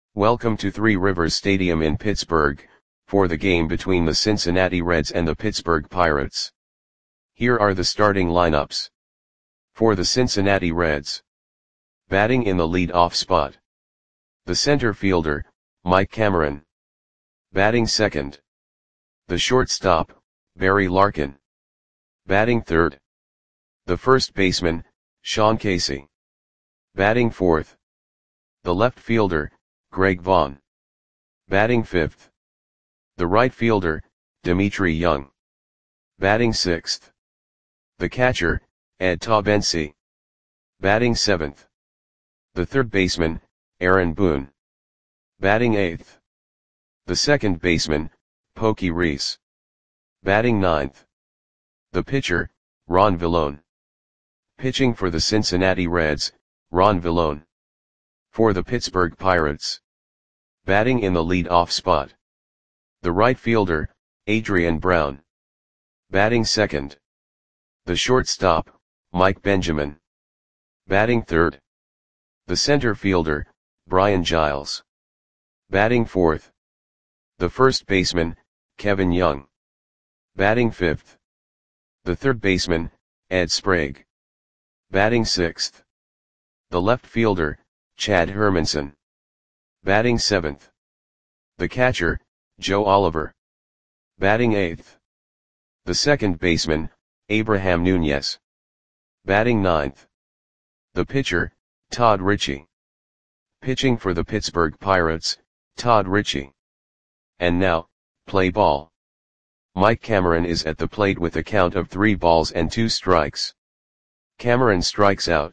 Welcome to Three Rivers Stadium in Pittsburgh, for the game between the Cincinnati Reds and the Pittsburgh Pirates. Here are the starting lineups. For the Cincinnati Reds. Batting in the lead-off spot. The center fielder, Mike Cameron. Batting second. The shortstop, Barry Larkin. Batting third. The first baseman, Sean Casey. Batting fourth. The left fielder, Greg Vaughn. Batting fifth. The right fielder, Dmitri Young. Batting sixth. The catcher, Ed Taubensee. Batting seventh. The third baseman, Aaron Boone. Batting eighth. The second baseman, Pokey Reese. Batting ninth. The pitcher, Ron Villone. Pitching for the Cincinnati Reds, Ron Villone. For the Pittsburgh Pirates. Batting in the lead-off spot. The right fielder, Adrian Brown. Batting second. The shortstop, Mike Benjamin. Batting third. The center fielder, Brian Giles. Batting fourth. The first baseman, Kevin Young. Batting fifth. The third baseman, Ed Sprague. Batting sixth. The left fielder, Chad Hermanson. Batting seventh. The catcher, Joe Oliver. Batting eighth. The second baseman, Abraham Nunez. Batting ninth. The pitcher, Todd Ritchie. Pitching for the Pittsburgh Pirates, Todd Ritchie. And now, play ball. Mike Cameron is at the plate with a count of 3 balls and 2 strikes. Cameron strikes out.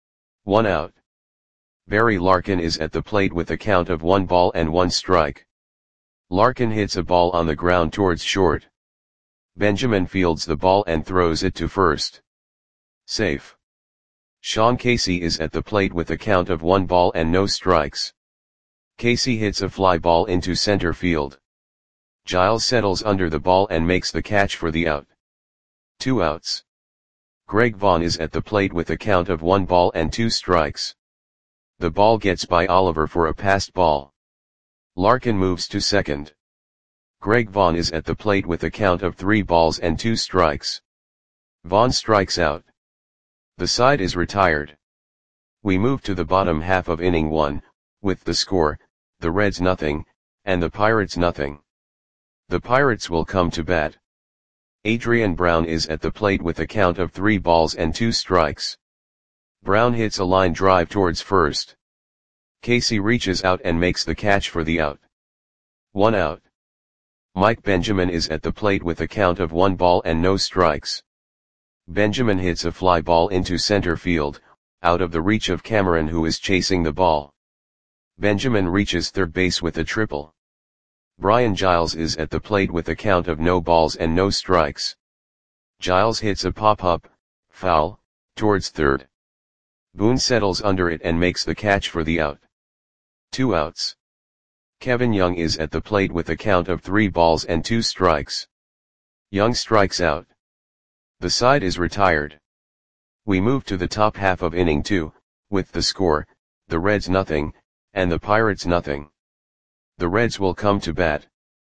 1 out. Barry Larkin is at the plate with a count of 1 ball and 1 strike. Larkin hits a ball on the ground towards short. Benjamin fields the ball and throws it to first. Safe. Sean Casey is at the plate with a count of 1 ball and no strikes. Casey hits a fly ball into center field. Giles settles under the ball and makes the catch for the out. 2 outs. Greg Vaughn is at the plate with a count of 1 ball and 2 strikes. The ball gets by Oliver for a passed ball. Larkin moves to second. Greg Vaughn is at the plate with a count of 3 balls and 2 strikes. Vaughn strikes out. The side is retired. We move to the bottom half of inning 1, with the score, the Reds nothing, and the Pirates nothing. The Pirates will come to bat. Adrian Brown is at the plate with a count of 3 balls and 2 strikes. Brown hits a line drive towards first. Casey reaches out and makes the catch for the out. 1 out. Mike Benjamin is at the plate with a count of 1 ball and no strikes. Benjamin hits a fly ball into center field, out of the reach of Cameron, who is chasing the ball. Benjamin reaches third base with a triple. Brian Giles is at the plate with a count of no balls and no strikes. Giles hits a pop-up, foul, towards third. Boone settles under it and makes the catch for the out. 2 outs. Kevin Young is at the plate with a count of 3 balls and 2 strikes. Young strikes out. The side is retired. We move to the top half of inning 2, with the score, the Reds nothing, and the Pirates nothing. The Reds will come to bat.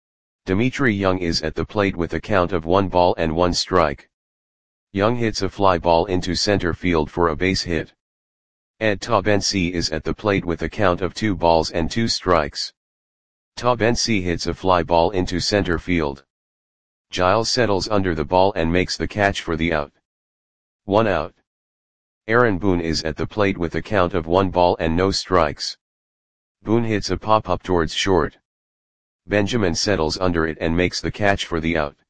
Dmitri Young is at the plate with a count of 1 ball and 1 strike. Young hits a fly ball into center field for a base hit. Ed Taubensee is at the plate with a count of 2 balls and 2 strikes. Taubensee hits a fly ball into center field. Giles settles under the ball and makes the catch for the out. 1 out. Aaron Boone is at the plate with a count of 1 ball and no strikes. Boone hits a pop-up towards short. Benjamin settles under it and makes the catch for the out.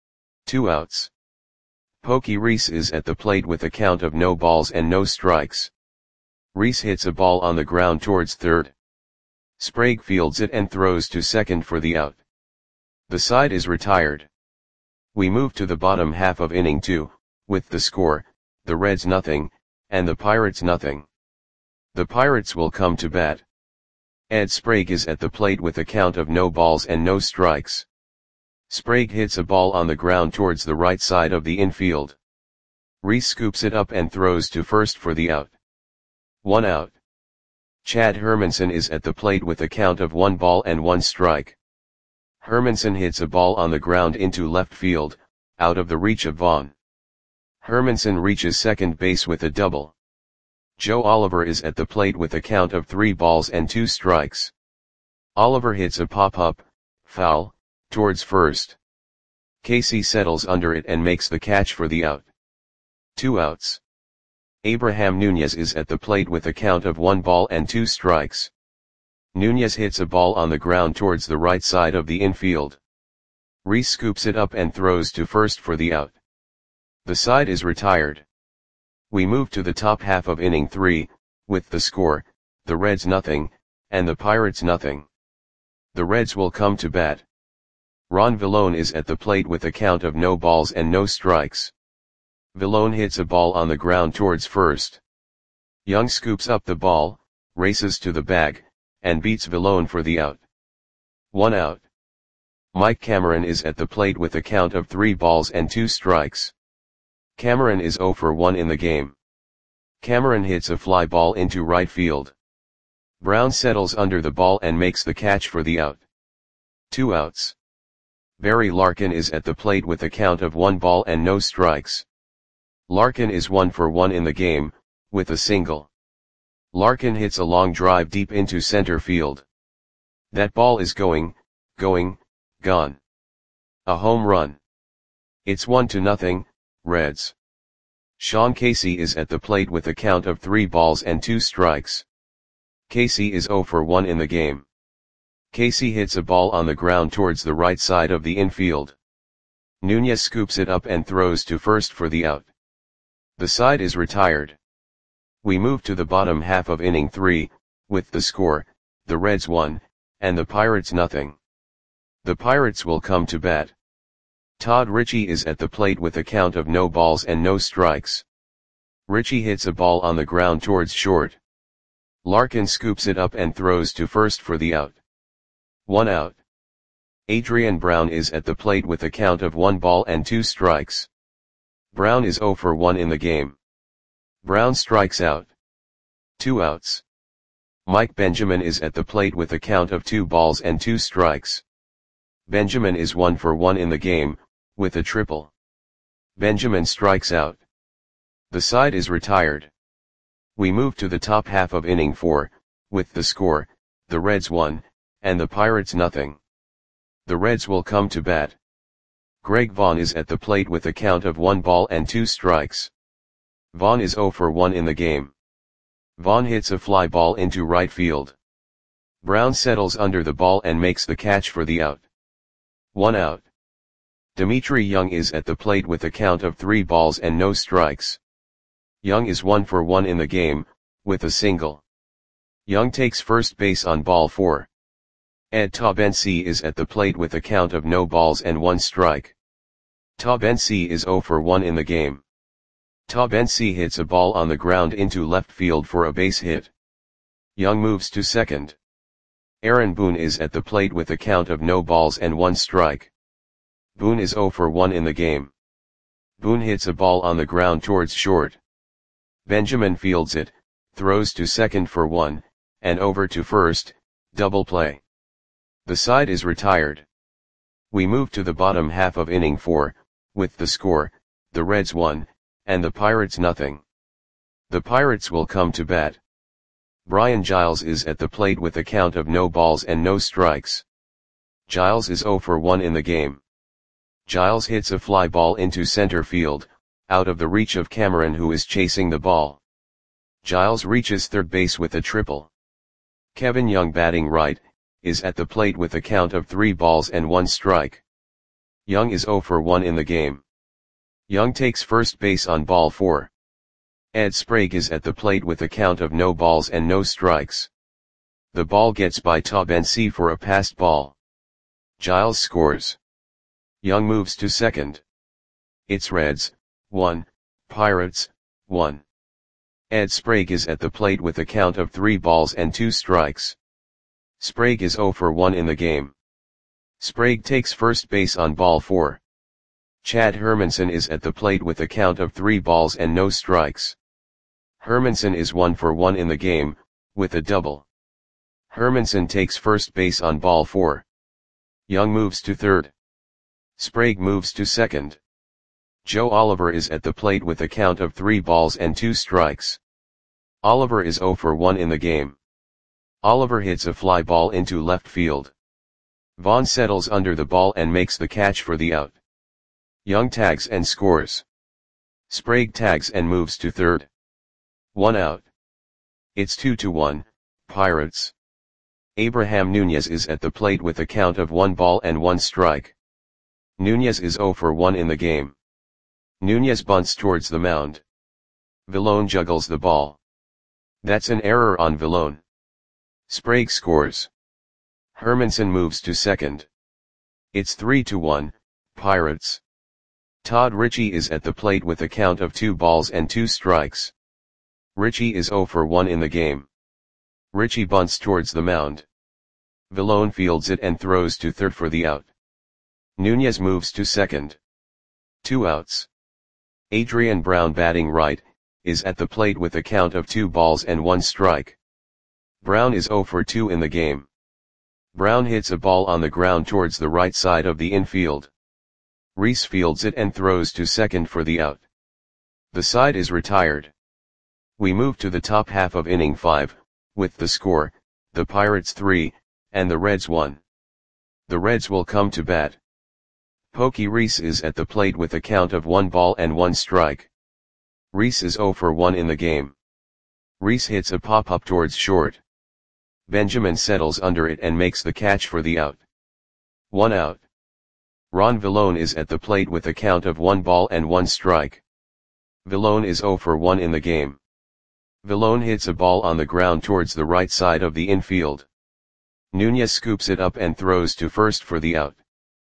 2 outs. Pokey Reese is at the plate with a count of no balls and no strikes. Reese hits a ball on the ground towards third. Sprague fields it and throws to second for the out. The side is retired. We move to the bottom half of inning 2, with the score, the Reds nothing, and the Pirates nothing. The Pirates will come to bat. Ed Sprague is at the plate with a count of no balls and no strikes. Sprague hits a ball on the ground towards the right side of the infield. Reese scoops it up and throws to first for the out. 1 out. Chad Hermansen is at the plate with a count of 1 ball and 1 strike. Hermansen hits a ball on the ground into left field, out of the reach of Vaughn. Hermansen reaches second base with a double. Joe Oliver is at the plate with a count of 3 balls and 2 strikes. Oliver hits a pop-up, foul, towards first. Casey settles under it and makes the catch for the out. 2 outs. Abraham Nunez is at the plate with a count of 1 ball and 2 strikes. Nunez hits a ball on the ground towards the right side of the infield. Reese scoops it up and throws to first for the out. The side is retired. We move to the top half of inning 3, with the score, the Reds nothing, and the Pirates nothing. The Reds will come to bat. Ron Villone is at the plate with a count of no balls and no strikes. Villone hits a ball on the ground towards first. Young scoops up the ball, races to the bag, and beats Villone for the out. 1 out. Mike Cameron is at the plate with a count of 3 balls and 2 strikes. Cameron is 0 for 1 in the game. Cameron hits a fly ball into right field. Brown settles under the ball and makes the catch for the out. 2 outs. Barry Larkin is at the plate with a count of 1 ball and no strikes. Larkin is 1 for 1 in the game, with a single. Larkin hits a long drive deep into center field. That ball is gone. A home run. It's 1-0, Reds. Sean Casey is at the plate with a count of 3 balls and 2 strikes. Casey is 0 for 1 in the game. Casey hits a ball on the ground towards the right side of the infield. Nunez scoops it up and throws to first for the out. The side is retired. We move to the bottom half of inning 3, with the score, the Reds 1, and the Pirates nothing. The Pirates will come to bat. Todd Ritchie is at the plate with a count of no balls and no strikes. Ritchie hits a ball on the ground towards short. Larkin scoops it up and throws to first for the out. 1 out. Adrian Brown is at the plate with a count of 1 ball and 2 strikes. Brown is 0 for 1 in the game. Brown strikes out. 2 outs. Mike Benjamin is at the plate with a count of 2 balls and 2 strikes. Benjamin is 1 for 1 in the game, with a triple. Benjamin strikes out. The side is retired. We move to the top half of inning 4, with the score, the Reds 1, and the Pirates nothing. The Reds will come to bat. Greg Vaughn is at the plate with a count of 1 ball and 2 strikes. Vaughn is 0 for 1 in the game. Vaughn hits a fly ball into right field. Brown settles under the ball and makes the catch for the out. 1 out. Dimitri Young is at the plate with a count of 3 balls and no strikes. Young is 1 for 1 in the game, with a single. Young takes first base on ball 4. Ed Taubensee is at the plate with a count of no balls and 1 strike. Taubensee is 0 for 1 in the game. Taubensee hits a ball on the ground into left field for a base hit. Young moves to second. Aaron Boone is at the plate with a count of no balls and 1 strike. Boone is 0 for 1 in the game. Boone hits a ball on the ground towards short. Benjamin fields it, throws to second for 1, and over to first, double play. The side is retired. We move to the bottom half of inning 4, with the score, the Reds 1, and the Pirates nothing. The Pirates will come to bat. Brian Giles is at the plate with a count of no balls and no strikes. Giles is 0 for 1 in the game. Giles hits a fly ball into center field, out of the reach of Cameron who is chasing the ball. Giles reaches third base with a triple. Kevin Young batting right, is at the plate with a count of 3 balls and 1 strike. Young is 0 for 1 in the game. Young takes first base on ball 4. Ed Sprague is at the plate with a count of no balls and no strikes. The ball gets by Taubensee for a passed ball. Giles scores. Young moves to second. It's Reds 1, Pirates 1. Ed Sprague is at the plate with a count of 3 balls and 2 strikes. Sprague is 0 for 1 in the game. Sprague takes first base on ball 4. Chad Hermansen is at the plate with a count of 3 balls and no strikes. Hermansen is 1 for 1 in the game, with a double. Hermansen takes first base on ball 4. Young moves to third. Sprague moves to second. Joe Oliver is at the plate with a count of 3 balls and 2 strikes. Oliver is 0 for 1 in the game. Oliver hits a fly ball into left field. Vaughn settles under the ball and makes the catch for the out. Young tags and scores. Sprague tags and moves to third. 1 out. It's 2-1, Pirates. Abraham Nunez is at the plate with a count of 1 ball and 1 strike. Nunez is 0 for 1 in the game. Nunez bunts towards the mound. Villone juggles the ball. That's an error on Villone. Sprague scores. Hermansen moves to second. It's 3-1, Pirates. Todd Ritchie is at the plate with a count of 2 balls and 2 strikes. Ritchie is 0 for 1 in the game. Ritchie bunts towards the mound. Villone fields it and throws to third for the out. Nunez moves to second. 2 outs. Adrian Brown, batting right, is at the plate with a count of 2 balls and 1 strike. Brown is 0 for 2 in the game. Brown hits a ball on the ground towards the right side of the infield. Reese fields it and throws to second for the out. The side is retired. We move to the top half of inning 5, with the score, the Pirates 3, and the Reds 1. The Reds will come to bat. Pokey Reese is at the plate with a count of 1 ball and 1 strike. Reese is 0 for 1 in the game. Reese hits a pop-up towards short. Benjamin settles under it and makes the catch for the out. 1 out. Ron Villone is at the plate with a count of 1 ball and 1 strike. Villone is 0 for 1 in the game. Villone hits a ball on the ground towards the right side of the infield. Nunez scoops it up and throws to first for the out.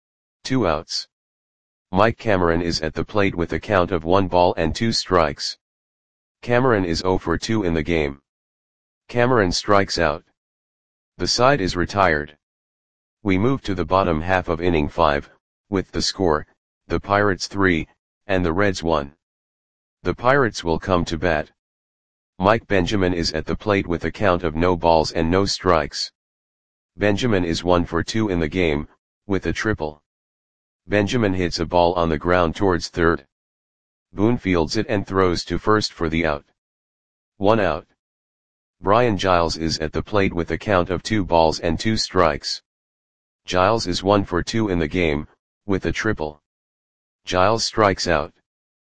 2 outs. Mike Cameron is at the plate with a count of 1 ball and 2 strikes. Cameron is 0 for 2 in the game. Cameron strikes out. The side is retired. We move to the bottom half of inning 5, with the score, the Pirates 3, and the Reds 1. The Pirates will come to bat. Mike Benjamin is at the plate with a count of no balls and no strikes. Benjamin is 1 for 2 in the game, with a triple. Benjamin hits a ball on the ground towards third. Boone fields it and throws to first for the out. 1 out. Brian Giles is at the plate with a count of 2 balls and 2 strikes. Giles is 1 for 2 in the game, with a triple. Giles strikes out.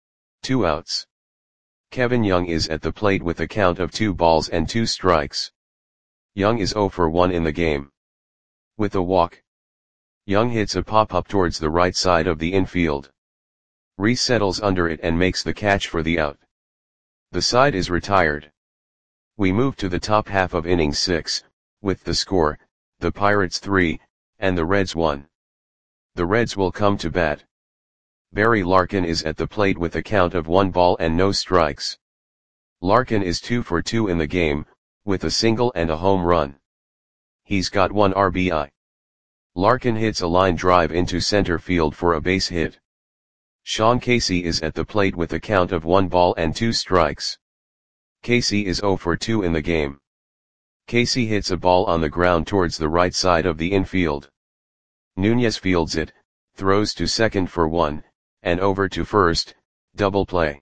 2 outs. Kevin Young is at the plate with a count of 2 balls and 2 strikes. Young is 0 for 1 in the game. With a walk. Young hits a pop-up towards the right side of the infield. Reese settles under it and makes the catch for the out. The side is retired. We move to the top half of inning 6, with the score, the Pirates 3, and the Reds 1. The Reds will come to bat. Barry Larkin is at the plate with a count of 1 ball and no strikes. Larkin is 2 for 2 in the game, with a single and a home run. He's got 1 RBI. Larkin hits a line drive into center field for a base hit. Sean Casey is at the plate with a count of 1 ball and 2 strikes. Casey is 0 for 2 in the game. Casey hits a ball on the ground towards the right side of the infield. Nunez fields it, throws to second for 1, and over to first, double play.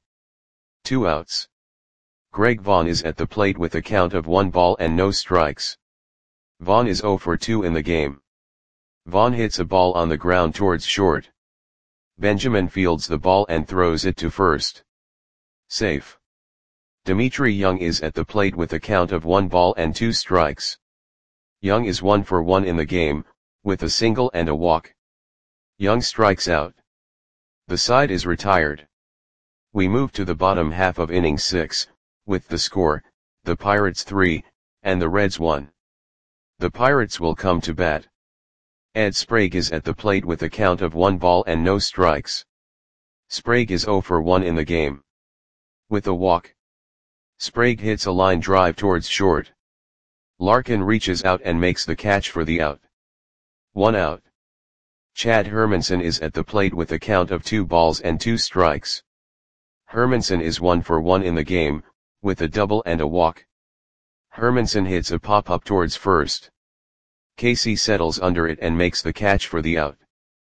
2 outs. Greg Vaughn is at the plate with a count of 1 ball and no strikes. Vaughn is 0 for 2 in the game. Vaughn hits a ball on the ground towards short. Benjamin fields the ball and throws it to first. Safe. Dimitri Young is at the plate with a count of 1 ball and 2 strikes. Young is 1 for 1 in the game, with a single and a walk. Young strikes out. The side is retired. We move to the bottom half of inning 6, with the score, the Pirates 3, and the Reds 1. The Pirates will come to bat. Ed Sprague is at the plate with a count of 1 ball and no strikes. Sprague is 0 for 1 in the game. With a walk. Sprague hits a line drive towards short. Larkin reaches out and makes the catch for the out. 1 out. Chad Hermansen is at the plate with a count of 2 balls and 2 strikes. Hermansen is 1 for 1 in the game, with a double and a walk. Hermanson hits a pop-up towards first. Casey settles under it and makes the catch for the out.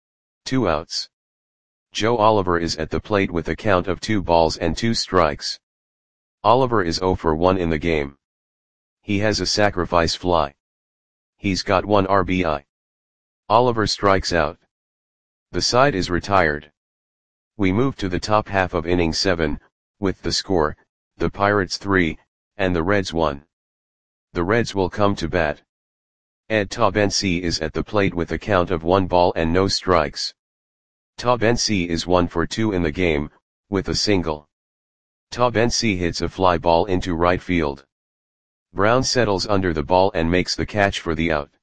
2 outs. Joe Oliver is at the plate with a count of 2 balls and 2 strikes. Oliver is 0 for 1 in the game. He has a sacrifice fly. He's got 1 RBI. Oliver strikes out. The side is retired. We move to the top half of inning 7, with the score, the Pirates 3, and the Reds 1. The Reds will come to bat. Ed Taubensee is at the plate with a count of 1 ball and no strikes. Taubensee is 1 for 2 in the game, with a single. Taubensee hits a fly ball into right field. Brown settles under the ball and makes the catch for the out.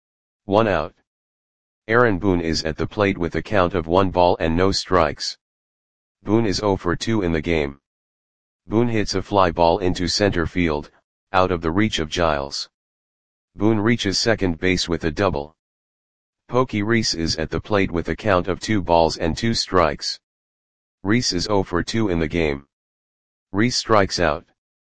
1 out. Aaron Boone is at the plate with a count of 1 ball and no strikes. Boone is 0 for 2 in the game. Boone hits a fly ball into center field, out of the reach of Giles. Boone reaches second base with a double. Pokey Reese is at the plate with a count of 2 balls and 2 strikes. Reese is 0 for 2 in the game. Reese strikes out.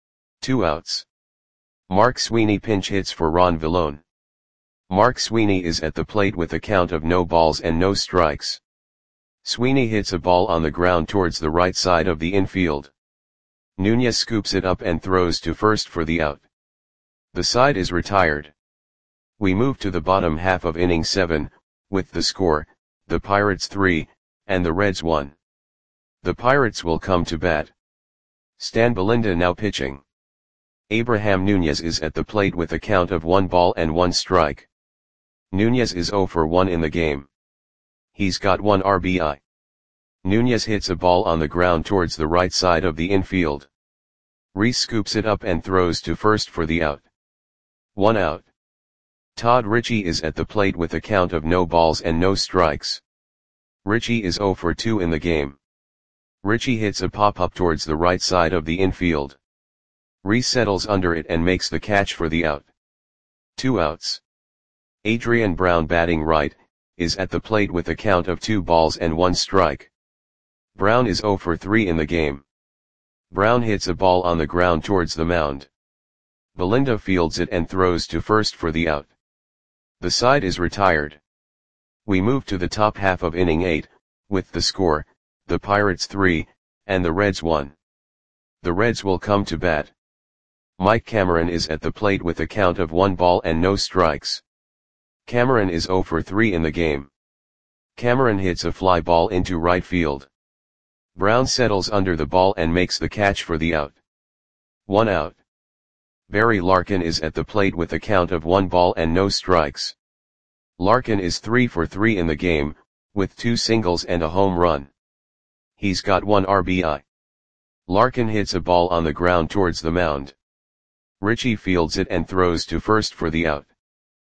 2 outs. Mark Sweeney pinch hits for Ron Villone. Mark Sweeney is at the plate with a count of no balls and no strikes. Sweeney hits a ball on the ground towards the right side of the infield. Nunez scoops it up and throws to first for the out. The side is retired. We move to the bottom half of inning 7, with the score, the Pirates 3, and the Reds 1. The Pirates will come to bat. Stan Belinda now pitching. Abraham Nunez is at the plate with a count of 1 ball and 1 strike. Nunez is 0 for 1 in the game. He's got 1 RBI. Nunez hits a ball on the ground towards the right side of the infield. Reese scoops it up and throws to first for the out. 1 out. Todd Ritchie is at the plate with a count of no balls and no strikes. Ritchie is 0 for 2 in the game. Ritchie hits a pop-up towards the right side of the infield. Reese settles under it and makes the catch for the out. 2 outs. Adrian Brown batting right, is at the plate with a count of 2 balls and 1 strike. Brown is 0 for 3 in the game. Brown hits a ball on the ground towards the mound. Belinda fields it and throws to first for the out. The side is retired. We move to the top half of inning 8, with the score, the Pirates 3, and the Reds 1. The Reds will come to bat. Mike Cameron is at the plate with a count of 1 ball and no strikes. Cameron is 0 for 3 in the game. Cameron hits a fly ball into right field. Brown settles under the ball and makes the catch for the out. 1 out. Barry Larkin is at the plate with a count of 1 ball and no strikes. Larkin is 3 for 3 in the game, with 2 singles and a home run. He's got 1 RBI. Larkin hits a ball on the ground towards the mound. Ritchie fields it and throws to first for the out.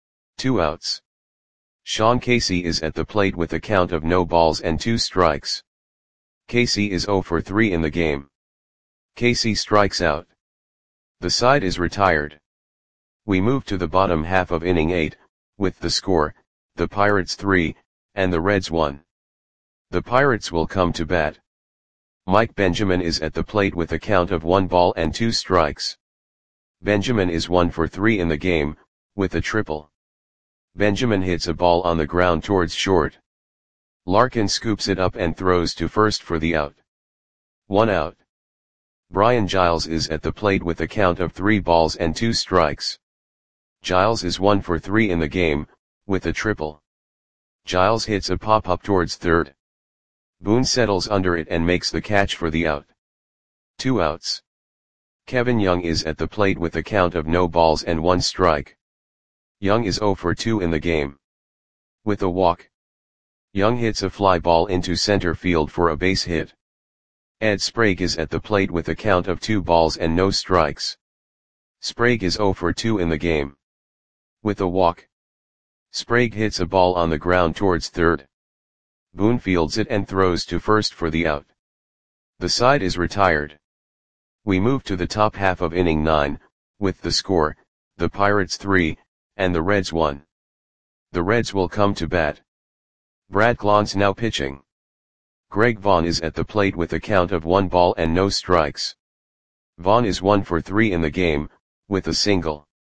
2 outs. Sean Casey is at the plate with a count of no balls and 2 strikes. Casey is 0 for 3 in the game. Casey strikes out. The side is retired. We move to the bottom half of inning 8, with the score, the Pirates 3, and the Reds 1. The Pirates will come to bat. Mike Benjamin is at the plate with a count of 1 ball and 2 strikes. Benjamin is 1 for 3 in the game, with a triple. Benjamin hits a ball on the ground towards short. Larkin scoops it up and throws to first for the out. 1 out. Brian Giles is at the plate with a count of 3 balls and 2 strikes. Giles is 1 for 3 in the game, with a triple. Giles hits a pop-up towards third. Boone settles under it and makes the catch for the out. 2 outs. Kevin Young is at the plate with a count of no balls and 1 strike. Young is 0 for 2 in the game. With a walk. Young hits a fly ball into center field for a base hit. Ed Sprague is at the plate with a count of 2 balls and no strikes. Sprague is 0 for 2 in the game. With a walk. Sprague hits a ball on the ground towards third. Boone fields it and throws to first for the out. The side is retired. We move to the top half of inning 9, with the score, the Pirates 3, and the Reds 1. The Reds will come to bat. Brad Clons now pitching. Greg Vaughn is at the plate with a count of 1 ball and no strikes. Vaughn is 1 for 3 in the game, with a single.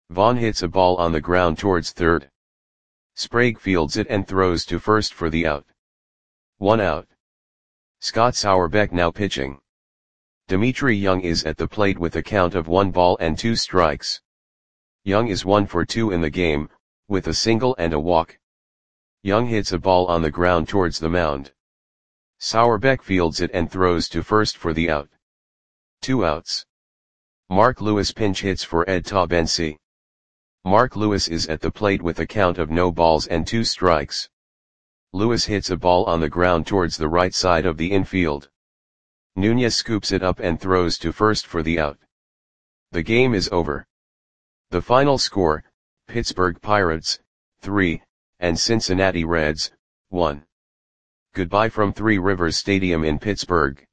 Vaughn hits a ball on the ground towards third. Sprague fields it and throws to first for the out. 1 out. Scott Sauerbeck now pitching. Dimitri Young is at the plate with a count of 1 ball and 2 strikes. Young is 1 for 2 in the game, with a single and a walk. Young hits a ball on the ground towards the mound. Sauerbeck fields it and throws to first for the out. 2 outs. Mark Lewis pinch hits for Ed Taubensee. Mark Lewis is at the plate with a count of no balls and 2 strikes. Lewis hits a ball on the ground towards the right side of the infield. Nunez scoops it up and throws to first for the out. The game is over. The final score, Pittsburgh Pirates, 3, and Cincinnati Reds, 1. Goodbye from Three Rivers Stadium in Pittsburgh.